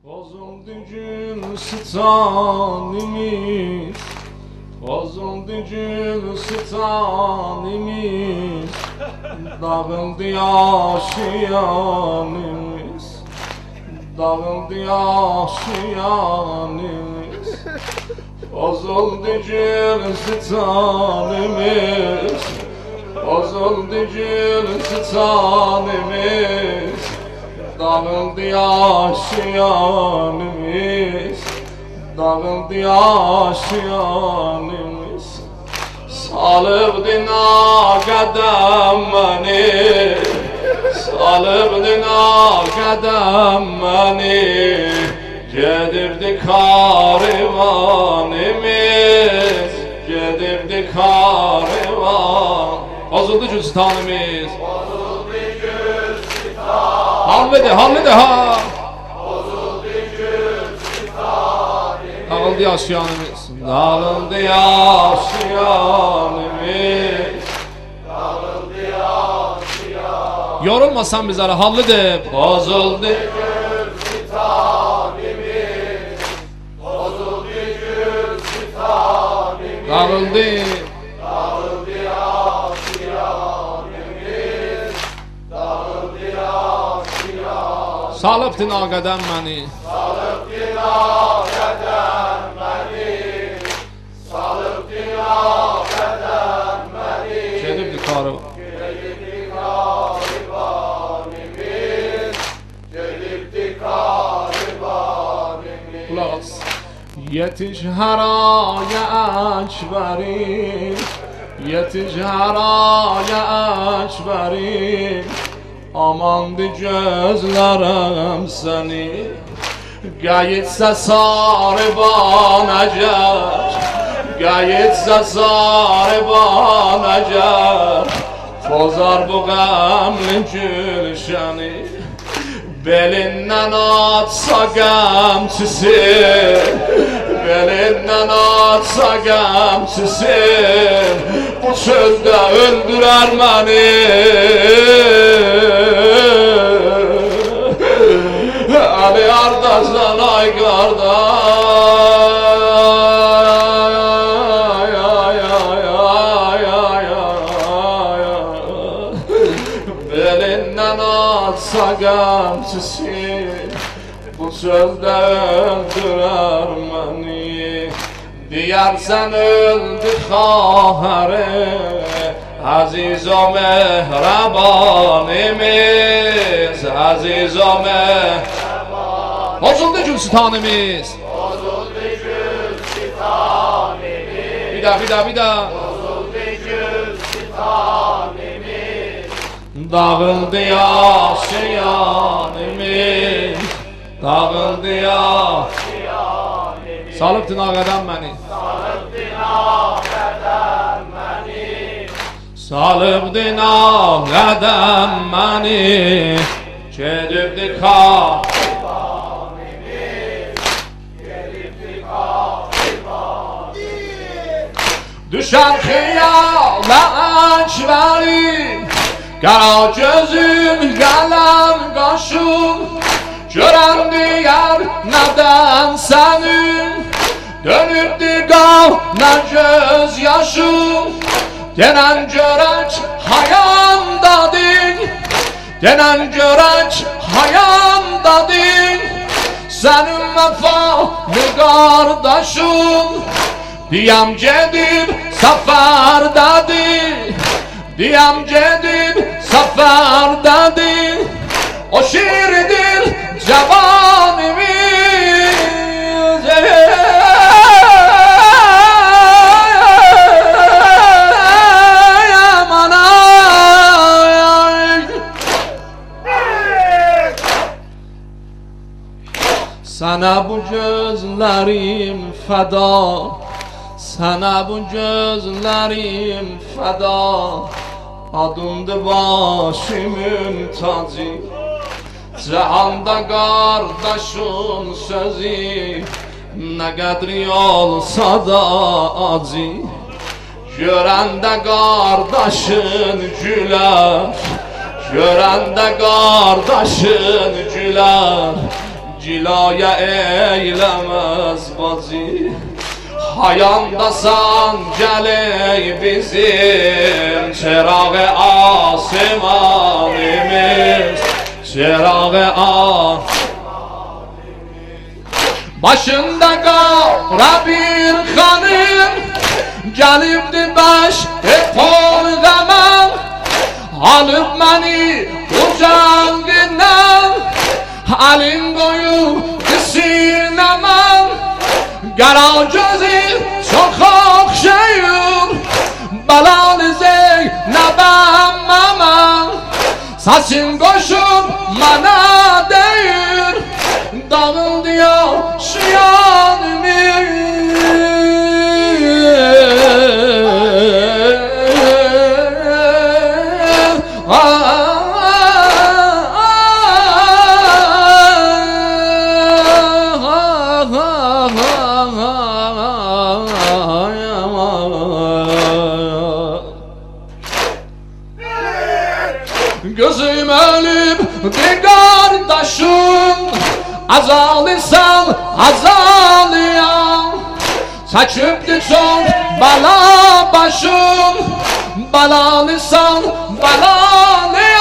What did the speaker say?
Bozuldu Gülistan'imiz, bozuldu Gülistan'imiz, dağıldı yaşayanımız, dağıldı yaşayanımız. Bozuldu Gülistan'imiz, bozuldu Gülistan'imiz, dağıldı yaşayanımız, dağıldı yaşayanımız. Salıbdı naqədəm məni, salıbdı naqədəm məni, gedibdi karivanımız, gedibdi karivan. Bozuldu Gülistan'ımız, Bozuldu Gülistan, Halvede ha. bozuldu Gülistan'imiz, Dağıldı yaşayanımız, dağıldı yaşayanımız. dağıldı yaşayan. Yorulmasan bizlere hallıdır. Bozuldu Gülistan'imiz, bozuldu Gülistan'imiz, dağıldı. dağıldı yaşayanımız, dağıldı yaşayan. Salıbdı naqədəm məni, Salıbdı naqədəm məni, salıbdı naqədəm məni, gedibdi karivan. gedibdi karivanımız, gedibdi karivanımız. Kulaq as. Yetiş haraya ekberim, yetiş haraya ekberim. Amandı gözlerim seni, gayitse sarıban ecer, gayitse sarıban ecer. Bozar bu qəmli gülşəni, belindən atsa qəmçisi, belindən atsa qəmçisi, bu sözdə öldürər məni. Ali qardaşdan ay qardaş, belindən atsa qəmçisi, bu sözdə öldürər məni. Deyərsən öldü xahəri, aziz o mehrabanimiz, aziz o mehrabanimiz. Bozuldu Gülistan'ımız, Bozuldu Gülistan'imiz, bir daha. bozuldu Gülistan'imiz, Dağıldı yaşayanımız, dağıldı yaşayanımız, Salıbdı naqədəm məni, salıbdı naqədəm məni, salıbdı naqədəm məni, gedibdi karivanımız, gedibdi karivanımız. düşər xiyala əkbərim, qara gözün, qələm qaşın, görən deyər nədən sənin, dönübdi qana göz yaşın. Denən görək hayandadın, denən görək hayandadın, sənin vəfalı qardaşın. Diyəm gedib səfərdədir, diyəm gedib səfərdədir. O şiirdir cavanımız, aman ay. Sana bu gözlerim feda, sana bu gözlerim feda. Adındı başımın tacı, cihanda qardaşın sözü, nə qədri olsa da acı. Görəndə qardaşın gülər, görəndə qardaşın gülər, Cilaya eylemez bacı. Hayandasan geley bizim çırağı asmanımız, çırağı başında kara bir hanım gelibdi beş epol zaman, alıp beni kucağından elin koyup sinema. Kara gözü çok okşayır, belalı Zeynep'em aman. Saçın koşup bana değir, dağıl diyor şu gözüm ölüp bir kardeşim, azalıysan azalıyam. Saçıptı çok bala başım, balalıysan balalı.